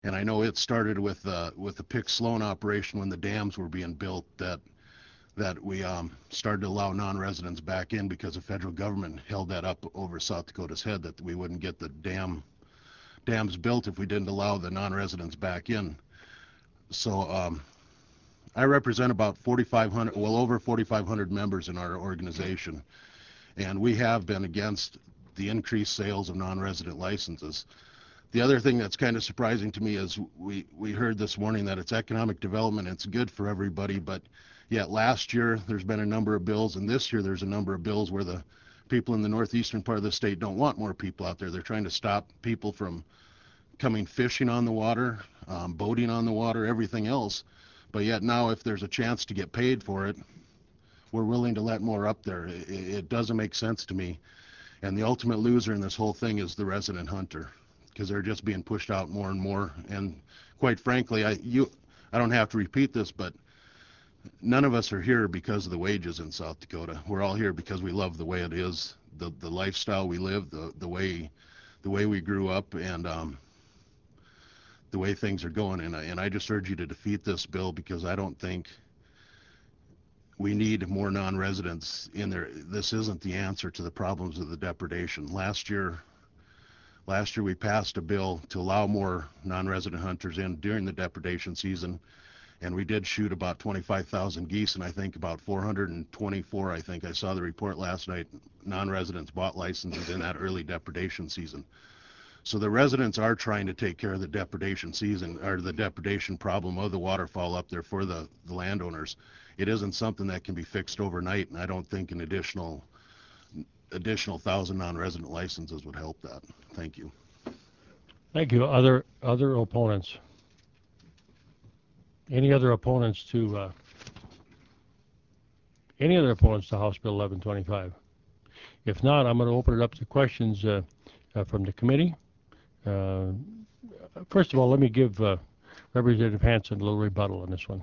And I know it started with the Pick Sloan operation when the dams were being built, that we started to allow non-residents back in because the federal government held that up over South Dakota's head, that we wouldn't get the dams built if we didn't allow the non-residents back in. So I represent about 4,500, well over 4,500 members in our organization, and we have been against the increased sales of non-resident licenses. The other thing that's kind of surprising to me is we heard this morning that it's economic development, it's good for everybody, but yet last year there's been a number of bills, and this year there's a number of bills where the people in the northeastern part of the state don't want more people out there. They're trying to stop people from coming fishing on the water, boating on the water, everything else. But yet now if there's a chance to get paid for it, we're willing to let more up there. It doesn't make sense to me. And the ultimate loser in this whole thing is the resident hunter, because they're just being pushed out more and more. And quite frankly, I don't have to repeat this, but none of us are here because of the wages in South Dakota. We're all here because we love the way it is, the lifestyle we live, the way we grew up, and the way things are going. And I just urge you to defeat this bill, because I don't think we need more non-residents in there. This isn't the answer to the problems of the depredation. Last year we passed a bill to allow more non-resident hunters in during the depredation season, and we did shoot about 25,000 geese, and I think about 424, I think I saw the report last night, non-residents bought licenses in that early depredation season. So the residents are trying to take care of the depredation season, or the depredation problem of the waterfowl up there for the landowners. It isn't something that can be fixed overnight, and I don't think an additional 1,000 non-resident licenses would help that. Thank you. Thank you. Other opponents? Any other opponents to House Bill 1125? If not, I'm going to open it up to questions from the committee. First of all, let me give Representative Hansen a little rebuttal on this one.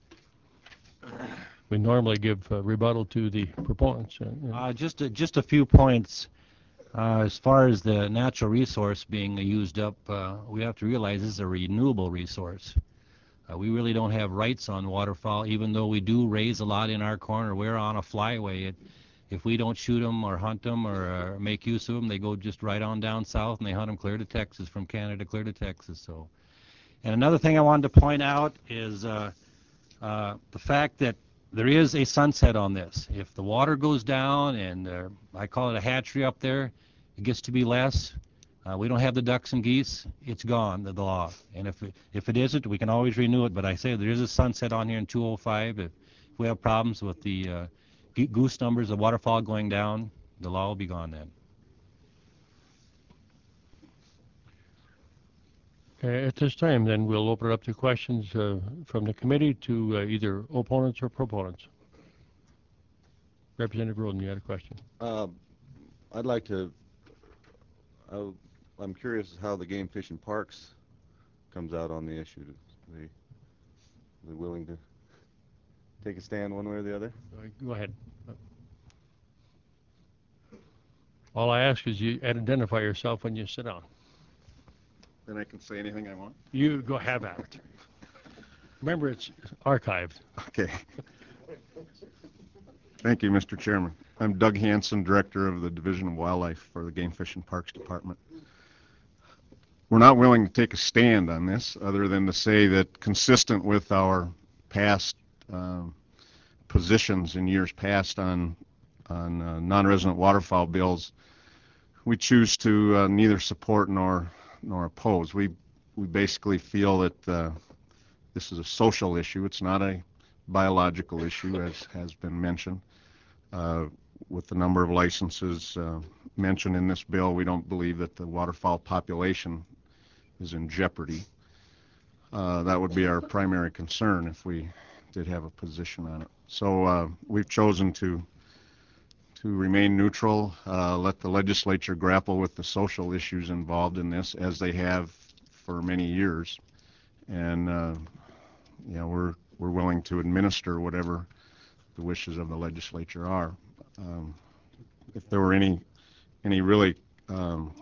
We normally give rebuttal to the proponents. Just a few points. As far as the natural resource being used up, we have to realize this is a renewable resource. We really don't have rights on waterfowl, even though we do raise a lot in our corner. We're on a flyway. If we don't shoot them or hunt them or make use of them, they go just right on down south and they hunt them clear to Texas, from Canada clear to Texas. So, and another thing I wanted to point out is the fact that there is a sunset on this. If the water goes down, and I call it a hatchery up there, it gets to be less. We don't have the ducks and geese. It's gone, the law. And if it isn't, we can always renew it. But I say there is a sunset on here in 205. If we have problems with the goose numbers, the waterfall going down, the law will be gone then. At this time, then, we'll open it up to questions from the committee to either opponents or proponents. Representative Roden, you had a question. I'd like to. I'm curious how the Game Fish and Parks comes out on the issue. Are they willing to take a stand one way or the other? Go ahead. All I ask is you identify yourself when you sit down. Then I can say anything I want? You go have at it. Remember, it's archived. Okay. Thank you, Mr. Chairman. I'm Doug Hansen, Director of the Division of Wildlife for the Game Fish and Parks Department. We're not willing to take a stand on this, other than to say that, consistent with our past positions in years past on non-resident waterfowl bills, we choose to neither support nor oppose. We basically feel that this is a social issue. It's not a biological issue, as has been mentioned. With the number of licenses mentioned in this bill, we don't believe that the waterfowl population is in jeopardy. That would be our primary concern if we did have a position on it. So we've chosen to remain neutral, let the legislature grapple with the social issues involved in this, as they have for many years, and we're willing to administer whatever the wishes of the legislature are. If there were any really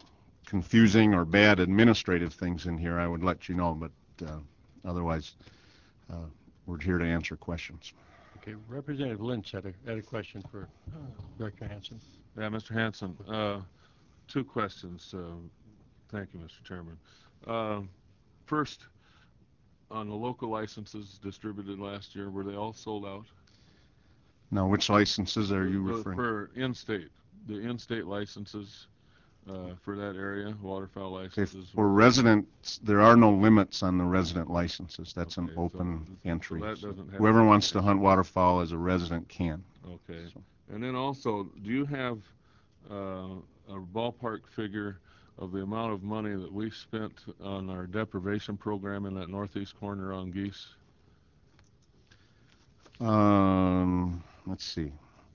confusing or bad administrative things in here, I would let you know, but otherwise, we're here to answer questions. Okay, Representative Lynch had a question for Director Hansen. Yeah, Mr. Hansen, two questions. Thank you, Mr. Chairman. First, on the local licenses distributed last year, were they all sold out? Now, which licenses are you referring to? For in-state, the in-state licenses for that area, waterfowl licenses. For residents, there are no limits on the resident licenses. That's an Okay, open entry. So that doesn't have Whoever wants to hunt waterfowl as a resident can. Okay. So. And then also, do you have a ballpark figure of the amount of money that we spent on our deprivation program in that northeast corner on geese? Let's see.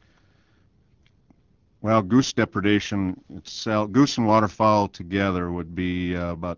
Well, goose depredation itself, goose and waterfowl together would be about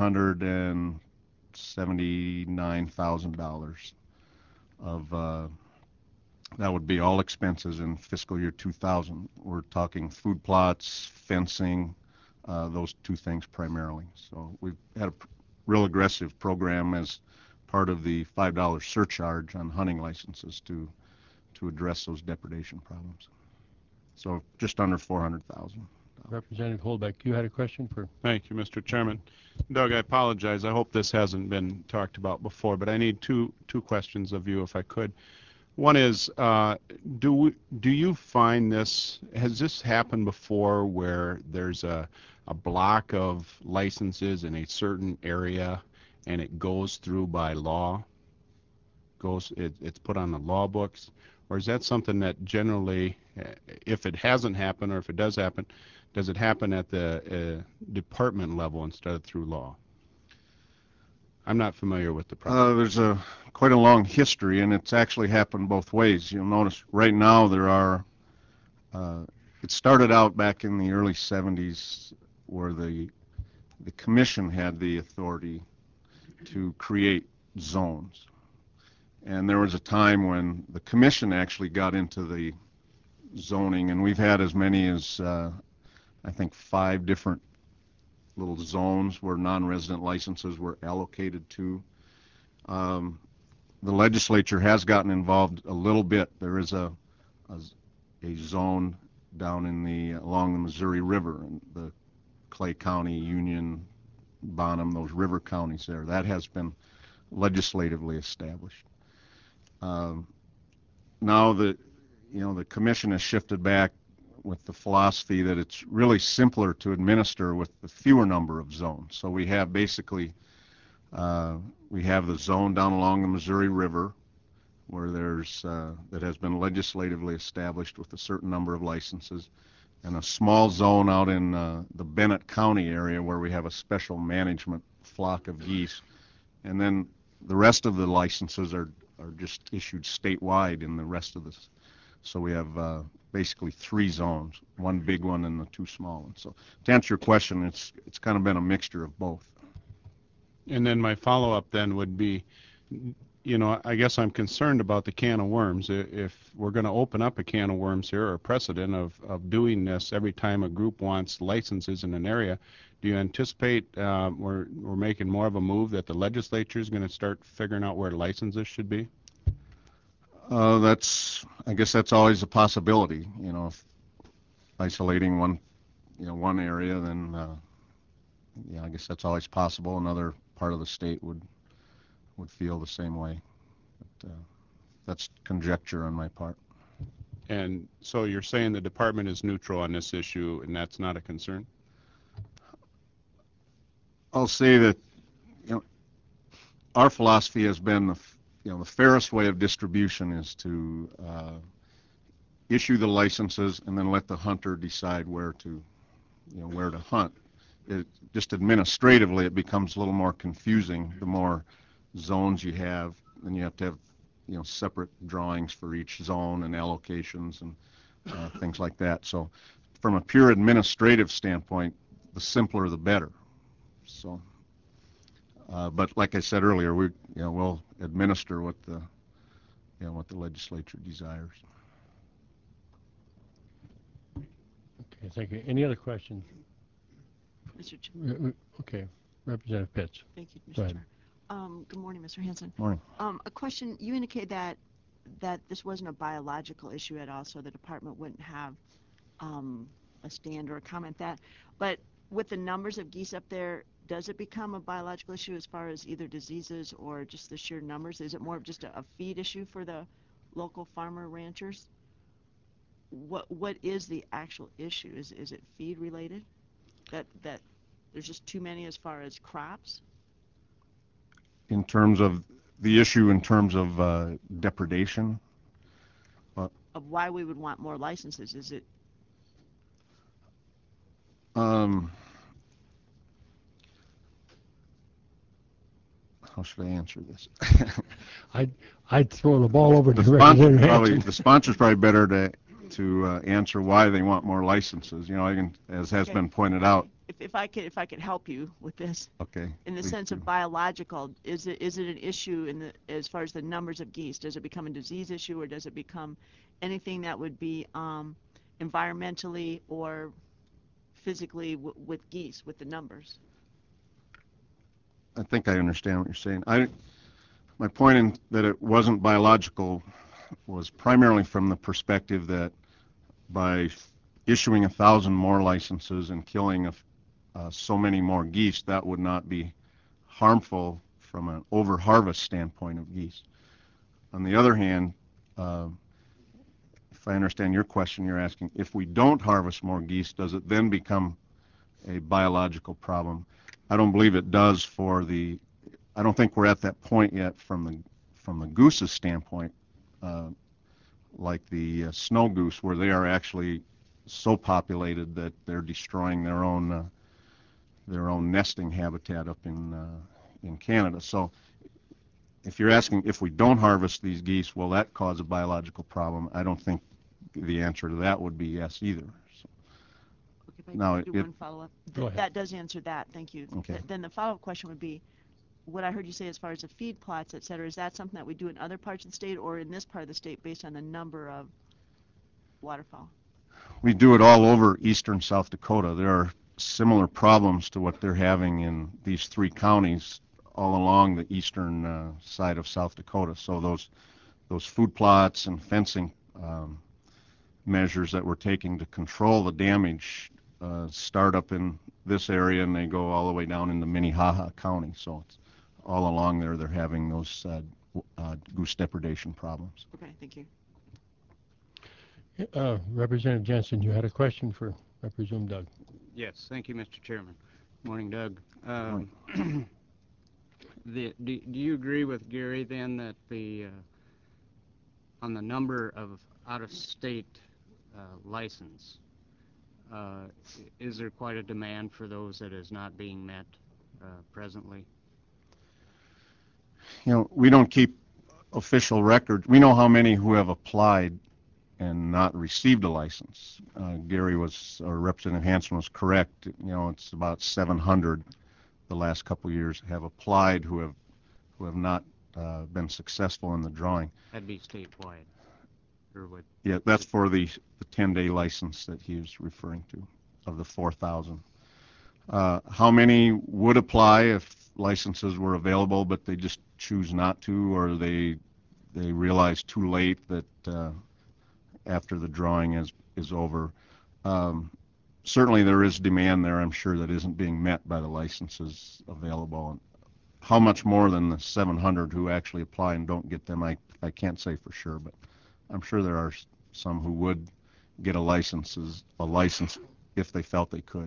$379,000 of that would be all expenses in fiscal year 2000. We're talking food plots, fencing, those two things primarily. So we've had a real aggressive program as part of the $5 surcharge on hunting licenses to address those depredation problems. So just under 400,000. Representative Holbeck, you had a question for? Thank you, Mr. Chairman. Doug, I apologize. I hope this hasn't been talked about before, but I need two questions of you, if I could. One is, do you find this, has this happened before where there's a block of licenses in a certain area and it goes through by law? It's put on the law books? Or is that something that generally, if it hasn't happened or if it does happen, does it happen at the department level instead of through law? I'm not familiar with the process. There's quite a long history, and it's actually happened both ways. You'll notice right now there are, it started out back in the early 70s where the commission had the authority to create zones. And there was a time when the commission actually got into the zoning, and we've had as many as, I think, 5 different little zones where non-resident licenses were allocated to. The legislature has gotten involved a little bit. There is a zone down in along the Missouri River, in the Clay County, Union, Bonham, those river counties there. That has been legislatively established. Now the commission has shifted back with the philosophy that it's really simpler to administer with the fewer number of zones. So we have basically we have the zone down along the Missouri River where there's that has been legislatively established with a certain number of licenses, and a small zone out in the Bennett County area where we have a special management flock of geese, and then the rest of the licenses are just issued statewide in the rest of this. So we have basically 3 zones, 1 big one and the 2 small ones. So to answer your question, it's kind of been a mixture of both. And then my follow-up then would be, I guess I'm concerned about the can of worms. If we're going to open up a can of worms here, or a precedent of doing this every time a group wants licenses in an area, do you anticipate we're making more of a move that the legislature is going to start figuring out where licenses should be? I guess that's always a possibility. If isolating one area, then I guess that's always possible. Another part of the state would feel the same way. But that's conjecture on my part. And so you're saying the department is neutral on this issue, and that's not a concern? I'll say that our philosophy has been the fairest way of distribution is to issue the licenses and then let the hunter decide where to hunt. Just administratively, it becomes a little more confusing. The more zones you have, then you have to have separate drawings for each zone and allocations and things like that. So, from a pure administrative standpoint, the simpler the better. So, but like I said earlier, we'll administer what the legislature desires. Okay, thank you. Any other questions? Mr. Ch- Okay, Representative Pitts. Thank you, Go Mr. ahead. Chair. Good morning, Mr. Hanson. Morning. A question, you indicated that this wasn't a biological issue at all, so the department wouldn't have a stand or a comment that. But with the numbers of geese up there, does it become a biological issue as far as either diseases or just the sheer numbers? Is it more of just a feed issue for the local farmer ranchers? What is the actual issue? Is it feed related? That there's just too many as far as crops? In terms of the issue, in terms of depredation, Of why we would want more licenses? Is it how should I answer this? I'd throw the ball over to The Representative probably, Hanson. the sponsor's probably better to answer why they want more licenses. You know, I can, as has Okay. been pointed out. if I could help you with this Okay. in the please sense do. of biological, is it an issue as far as the numbers of geese? Does it become a disease issue, or does it become anything that would be environmentally or physically with geese with the numbers? I think I understand what you're saying. My point in that it wasn't biological was primarily from the perspective that by issuing 1,000 more licenses and killing so many more geese, that would not be harmful from an over-harvest standpoint of geese. On the other hand, if I understand your question, you're asking, if we don't harvest more geese, does it then become a biological problem? I don't believe it does I don't think we're at that point yet from the goose's standpoint, like the snow goose, where they are actually so populated that they're destroying their own nesting habitat up in Canada. So if you're asking if we don't harvest these geese, will that cause a biological problem? I don't think the answer to that would be yes either. So, Okay, if I now, could do one follow-up. Go ahead. That does answer that. Thank you. Okay. Then the follow-up question would be, what I heard you say as far as the feed plots, et cetera, is that something that we do in other parts of the state or in this part of the state based on the number of waterfowl? we do it all over eastern South Dakota. There are similar problems to what they're having in these 3 counties all along the eastern side of South Dakota. So those food plots and fencing measures that we're taking to control the damage start up in this area and they go all the way down into Minnehaha County. So it's all along there they're having those goose depredation problems. Okay, thank you. Representative Jensen, you had a question for, I presume, Doug. Yes, thank you, Mr. Chairman. Morning, Doug. Morning. Do you agree with Gary then that on the number of out-of-state license, is there quite a demand for those that is not being met presently? You know, we don't keep official records. We know how many who have applied and not received a license. Gary or Representative Hanson was correct. You know, it's about 700 the last couple of years have applied who have not been successful in the drawing. That'd be statewide, or what? Yeah, that's for the 10-day license that he was referring to, of the 4,000. How many would apply if licenses were available, but they just choose not to, or they realize too late that after the drawing is over? Certainly there is demand there, I'm sure, that isn't being met by the licenses available. How much more than the 700 who actually apply and don't get them, I can't say for sure, but I'm sure there are some who would get a license if they felt they could.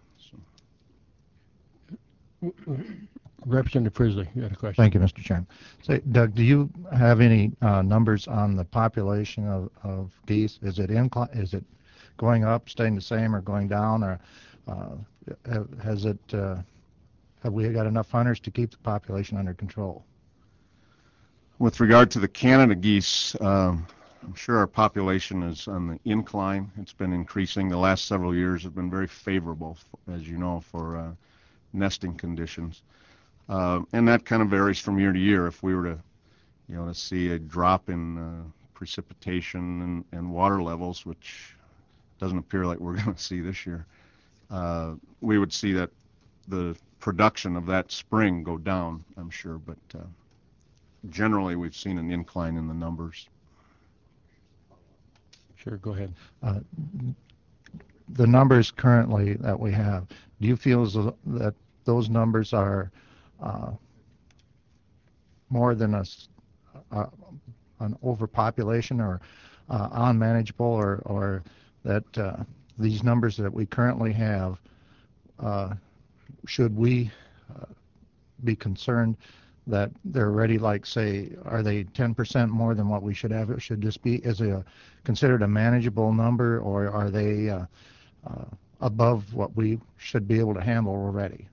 So. Representative Frisley, you had a question. Thank you, Mr. Chairman. Say, Doug, do you have any numbers on the population of geese? Is it going up, staying the same, or going down, or have we got enough hunters to keep the population under control? With regard to the Canada geese, I'm sure our population is on the incline. It's been increasing. The last several years have been very favorable, as you know, for nesting conditions. And that kind of varies from year to year. If we were to see a drop in precipitation and water levels, which doesn't appear like we're going to see this year, we would see that the production of that spring go down, I'm sure, but generally we've seen an incline in the numbers. Sure, go ahead. The numbers currently that we have, do you feel as though that those numbers are more than an overpopulation or unmanageable, or that these numbers that we currently have, should we be concerned that they're already, like, say, are they 10% more than what we should have? It should just be, is it considered a manageable number, or are they above what we should be able to handle already?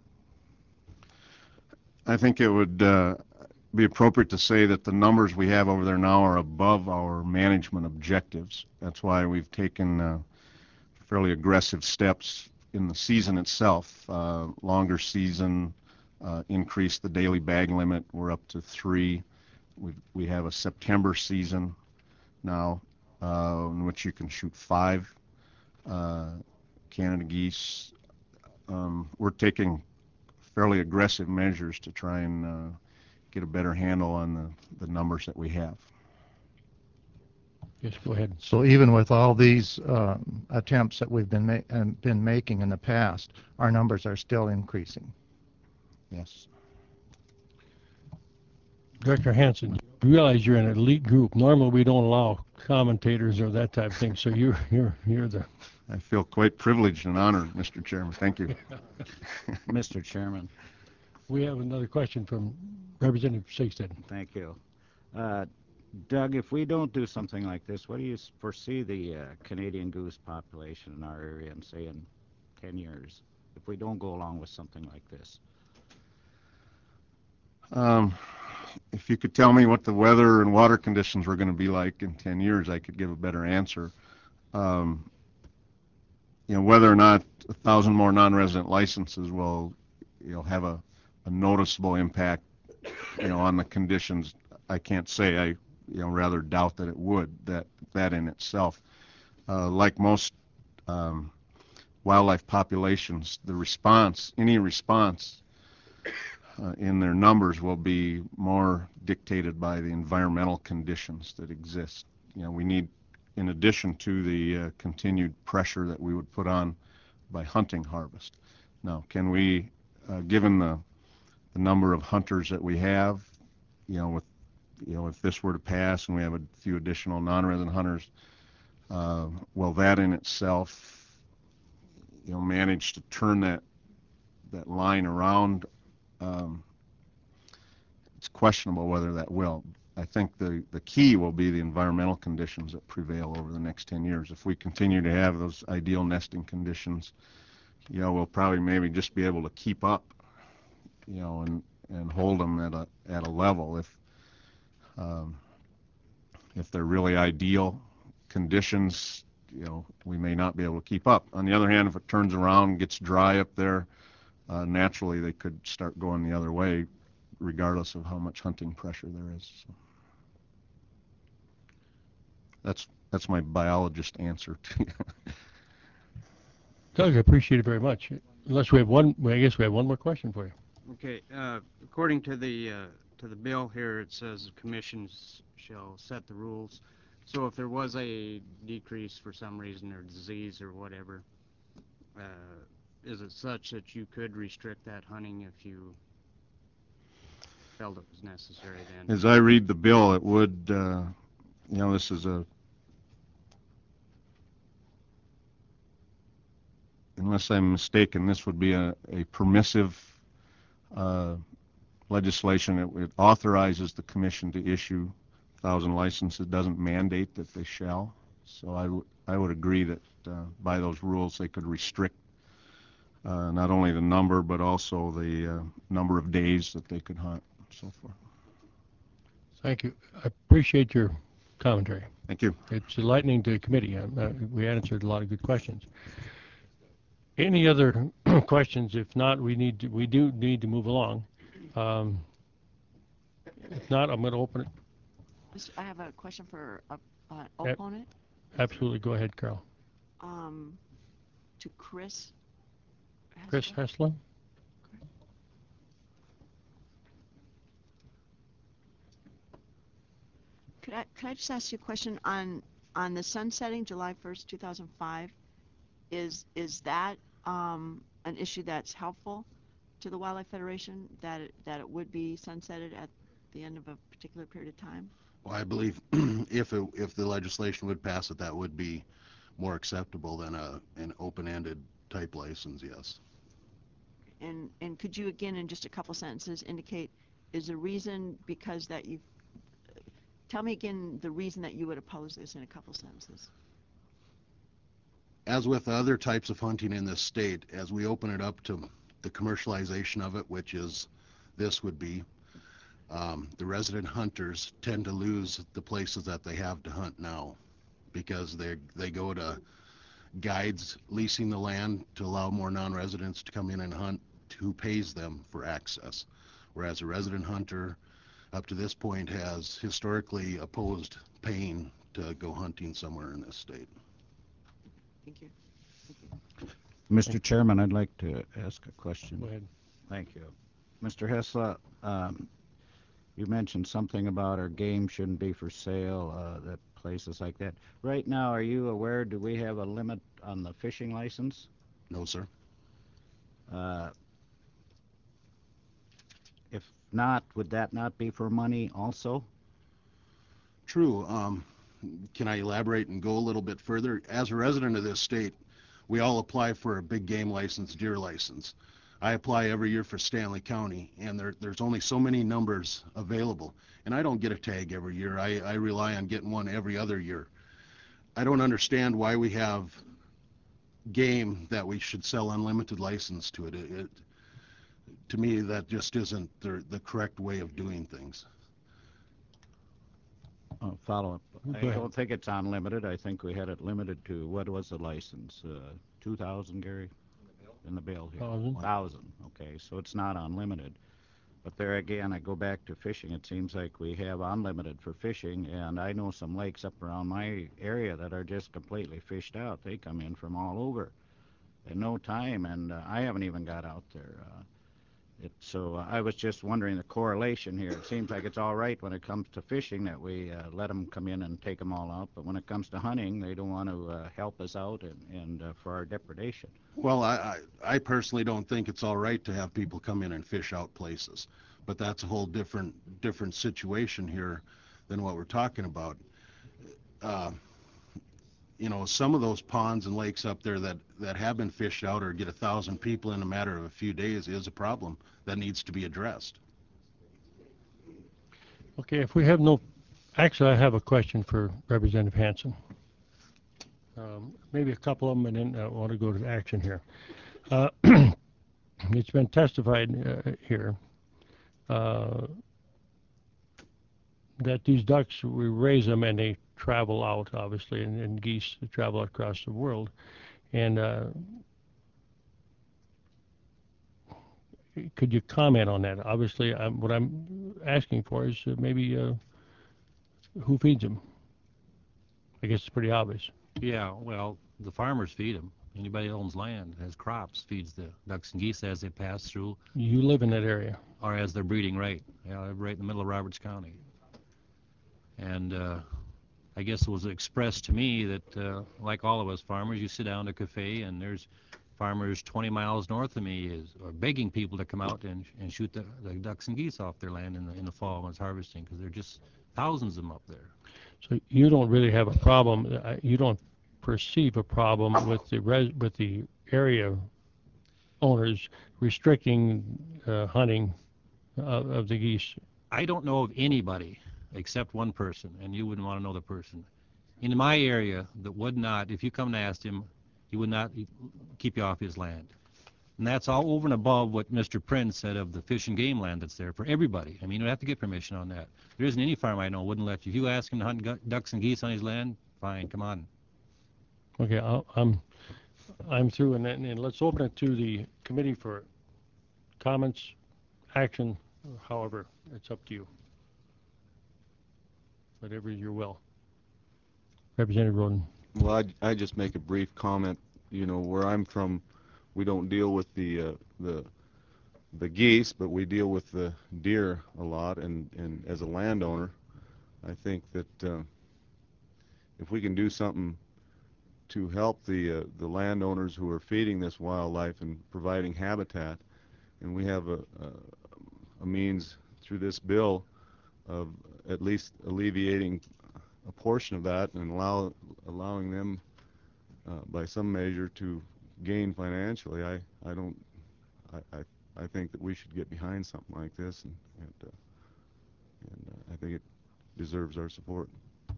I think it would be appropriate to say that the numbers we have over there now are above our management objectives. That's why we've taken fairly aggressive steps in the season itself. Longer season, increased the daily bag limit. We're up to 3. We have a September season now in which you can shoot 5 Canada geese. We're taking fairly aggressive measures to try and get a better handle on the numbers that we have. Yes, go ahead. So even with all these attempts that we've been making in the past, our numbers are still increasing. Yes. Director Hansen, you realize you're an elite group. Normally we don't allow commentators or that type of thing, so you're the... I feel quite privileged and honored, Mr. Chairman. Thank you. Mr. Chairman. We have another question from Representative Sigstead. Thank you. Doug, if we don't do something like this, what do you foresee the Canadian goose population in our area in, say, in 10 years, if we don't go along with something like this? If you could tell me what the weather and water conditions were going to be like in 10 years, I could give a better answer. Whether or not 1,000 more non-resident licenses will, have a noticeable impact, on the conditions, I can't say. I, rather doubt that it would. That in itself, like most wildlife populations, any response in their numbers will be more dictated by the environmental conditions that exist. We need, in addition to the continued pressure that we would put on by hunting harvest. Now, can we, given the number of hunters that we have, if this were to pass and we have a few additional non-resident hunters, will that in itself, manage to turn that line around? It's questionable whether that will. I think the key will be the environmental conditions that prevail over the next 10 years. If we continue to have those ideal nesting conditions, we'll probably maybe just be able to keep up, and hold them at a level. If they're really ideal conditions, we may not be able to keep up. On the other hand, if it turns around and gets dry up there, naturally they could start going the other way, regardless of how much hunting pressure there is. So that's my biologist answer to you. Doug, I appreciate it very much. Unless we have I guess we have one more question for you. Okay, according to the bill here, it says the commissions shall set the rules. So if there was a decrease for some reason or disease or whatever, is it such that you could restrict that hunting if you felt it was necessary then? As I read the bill, it would, this is unless I'm mistaken, this would be a permissive legislation. It authorizes the commission to issue 1,000 licenses. It doesn't mandate that they shall. So I would agree that by those rules they could restrict not only the number but also the number of days that they could hunt and so forth. Thank you. I appreciate your commentary. Thank you. It's enlightening to the committee. We answered a lot of good questions. Any other questions? If not, we do need to move along. If not, I'm going to open it. I have a question for an opponent. Absolutely. Go ahead, Carol. To Chris. Chris Heslin? Could I just ask you a question on the sunsetting July 1st, 2005? Is that an issue that's helpful to the Wildlife Federation, that it would be sunsetted at the end of a particular period of time? Well, I believe if the legislation would pass it, that would be more acceptable than an open-ended type license, yes. And could you again in just a couple sentences indicate, is the reason because that you, tell me again the reason that you would oppose this in a couple sentences. As with other types of hunting in this state, as we open it up to the commercialization of it, which is this would be, the resident hunters tend to lose the places that they have to hunt now because they go to guides leasing the land to allow more non-residents to come in and hunt, who pays them for access, whereas a resident hunter up to this point has historically opposed paying to go hunting somewhere in this state. Thank you. Mr. Chairman, I'd like to ask a question. Go ahead. Thank you. Mr. Hessla, you mentioned something about our game shouldn't be for sale, that places like that. Right now, are you aware, do we have a limit on the fishing license? No, sir. If not, would that not be for money also? True. Can I elaborate and go a little bit further? As a resident of this state, we all apply for a big game license, deer license. I apply every year for Stanley County, and there's only so many numbers available. And I don't get a tag every year. I rely on getting one every other year. I don't understand why we have game that we should sell unlimited license to it. To me, that just isn't the correct way of doing things. Follow up. I Go ahead. don't think it's unlimited. I think we had it limited to, what was the license? 2,000, Gary? In the bill here. 1,000. Okay, so it's not unlimited. But there again, I go back to fishing. It seems like we have unlimited for fishing, and I know some lakes up around my area that are just completely fished out. They come in from all over in no time, and I haven't even got out there. So I was just wondering the correlation here. It seems like it's all right when it comes to fishing that we let them come in and take them all out, but when it comes to hunting, they don't want to help us out and for our depredation. Well, I personally don't think it's all right to have people come in and fish out places, but that's a whole different situation here than what we're talking about. You know, some of those ponds and lakes up there that have been fished out or get 1,000 people in a matter of a few days is a problem that needs to be addressed. Okay, if we have no, actually I have a question for Representative Hansen. Maybe a couple of them, and then I want to go to action here. It's been testified here that these ducks, we raise them and they travel out, obviously, and geese travel across the world. And could you comment on that? Obviously, what I'm asking for is maybe who feeds them? I guess it's pretty obvious. Yeah, well, the farmers feed them. Anybody that owns land, has crops, feeds the ducks and geese as they pass through, You live in that area. or as they're breeding right. Yeah, I live right in the middle of Roberts County. And I guess it was expressed to me that, like all of us farmers, you sit down at a cafe and there's farmers 20 miles north of me are begging people to come out and shoot the ducks and geese off their land in the fall when it's harvesting, because there are just thousands of them up there. So you don't really have a problem, you don't perceive a problem with the area owners restricting hunting of the geese? I don't know of anybody except one person, and you wouldn't want to know the person, in my area that would not, if you come and asked him, he would not keep you off his land. And that's all over and above what Mr. Prince said of the fish and game land that's there for everybody. I mean, you don't have to get permission on that. There isn't any farm I know wouldn't let you. If you ask him to hunt ducks and geese on his land, fine, come on. Okay, I'm through, and let's open it to the committee for comments, action, however, it's up to you. Whatever your will. Representative Roden. Well, I just make a brief comment. You know, where I'm from, we don't deal with the geese, but we deal with the deer a lot. And as a landowner, I think that if we can do something to help the landowners who are feeding this wildlife and providing habitat, and we have a means through this bill of at least alleviating a portion of that and allowing them by some measure to gain financially, I think that we should get behind something like this, and I think it deserves our support.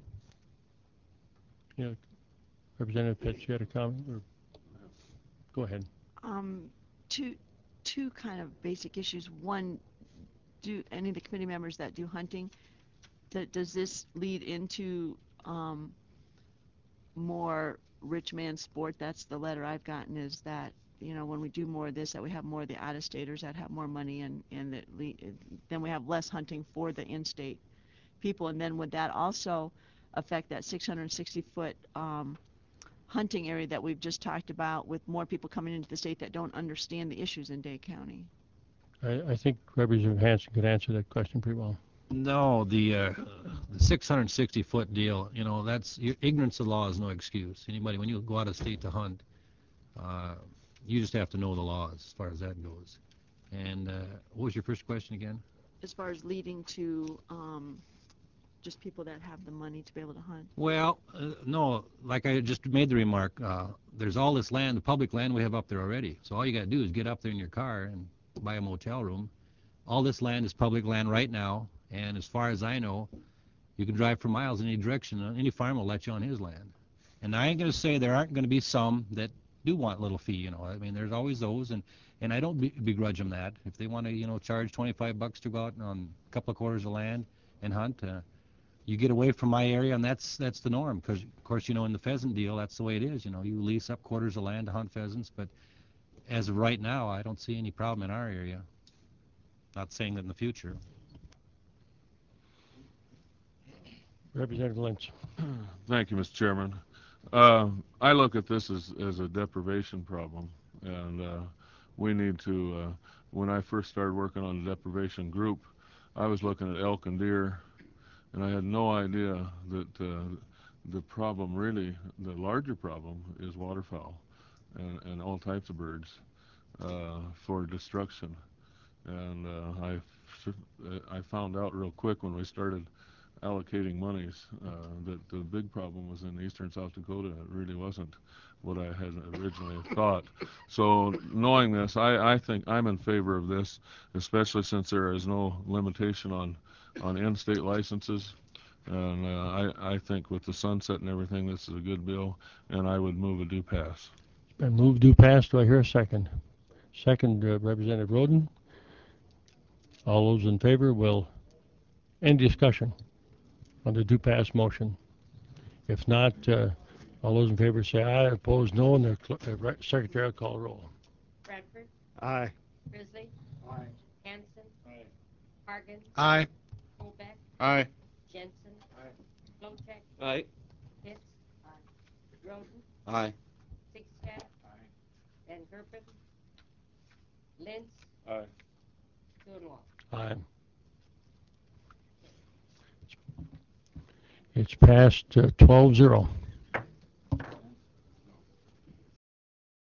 Yeah, Representative Pitts, you had a comment? Or go ahead. Two kind of basic issues. One, do any of the committee members that do hunting, does this lead into more rich man sport? That's the letter I've gotten, is that, you know, when we do more of this, that we have more of the out-of-staters that have more money, and then we have less hunting for the in-state people. And then would that also affect that 660-foot hunting area that we've just talked about, with more people coming into the state that don't understand the issues in Dade County? I think Representative Hanson could answer that question pretty well. No, the 660-foot deal, you know, that's ignorance of the law is no excuse. Anybody, when you go out of state to hunt, you just have to know the laws as far as that goes. And what was your first question again? As far as leading to just people that have the money to be able to hunt? Well, no, like I just made the remark, there's all this land, the public land we have up there already. So all you got to do is get up there in your car and buy a motel room. All this land is public land right now, and as far as I know, you can drive for miles in any direction. Any farmer will let you on his land. And I ain't going to say there aren't going to be some that do want a little fee, you know. I mean, there's always those, and I don't begrudge them that. If they want to, you know, charge $25 to go out on a couple of quarters of land and hunt, you get away from my area, and that's the norm. Because, of course, you know, in the pheasant deal, that's the way it is. You know, you lease up quarters of land to hunt pheasants, but as of right now, I don't see any problem in our area. Not saying that in the future. Representative Lynch. Thank you, Mr. Chairman. I look at this as a deprivation problem, and we need to, when I first started working on the deprivation group, I was looking at elk and deer, and I had no idea that the problem really, the larger problem, is waterfowl and all types of birds for destruction. And I found out real quick when we started allocating monies that the big problem was in eastern South Dakota. It really wasn't what I had originally thought. So knowing this, I think I'm in favor of this, especially since there is no limitation on in-state licenses. And I think with the sunset and everything, this is a good bill, and I would move a do pass. And move do pass. Do I hear a second? Second, Representative Roden. All those in favor will end discussion on the do pass motion. If not, all those in favor say aye, opposed no, and the secretary will call roll. Bradford. Aye. Grizzly. Aye. Hanson. Aye. Hargan. Aye. Colbeck. Aye. Jensen. Aye. Flowcheck. Aye. Pitts. Aye. Roden. Aye. Sixstaff. Aye. Van Herpen. Lentz. Aye. Coonwall. Aye. It's passed 12-0.